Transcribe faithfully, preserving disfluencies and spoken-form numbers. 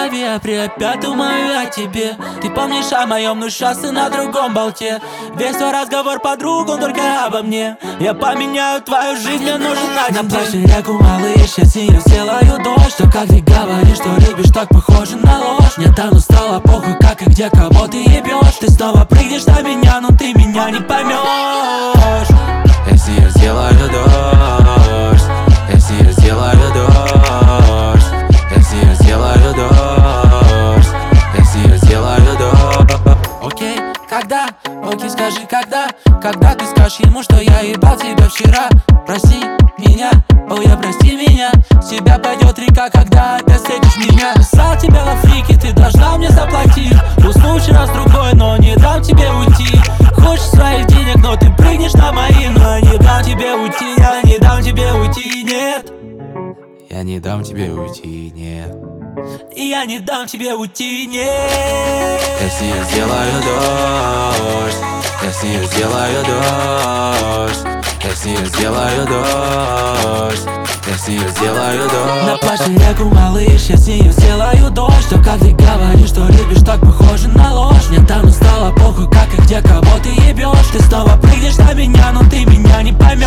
голове, а при опять думаю о тебе. Ты помнишь о моем, но сейчас ты на другом болте. Весь твой разговор подругам только обо мне. Я поменяю твою жизнь, мне нужен один день. На плащ реку, малыш, я с нее сделаю дождь. То как ты говоришь, что любишь, так похоже на ложь. Мне давно стало похуй, как и где, кого ты ебешь. Ты снова прыгнешь на меня, но ты меня не поймешь. Я с нее сделаю дождь. Я с нее сделаю дождь. Я с нее сделаю дождь. Я с нее сделаю дождь. Окей, когда? Окей, скажи, когда? Когда ты скажешь ему, что я ебал тебя вчера? Прости меня, о, я прости меня. С тебя пойдет река, когда опять встретишь меня. Писал тебя в Африке, ты должна мне заплатить. Уснул вчера с другой, но не дам тебе уйти. Хочешь своих денег, но ты прыгнешь на мои. Но я не дам тебе уйти, я не дам тебе уйти, нет. Я не дам тебе уйти, нет. И я не дам тебе уйти, нет. Я с нее сделаю дождь. Я с нее сделаю дождь. Я с нее сделаю дождь. Я с нее сделаю дождь. На плащ реку, малыш, я с нее сделаю дождь. То как ты говоришь, что любишь, так похоже на ложь. Мне давно стало похуй, как и где, кого ты ебешь. Ты снова прыгнешь на меня, но ты меня не поймешь.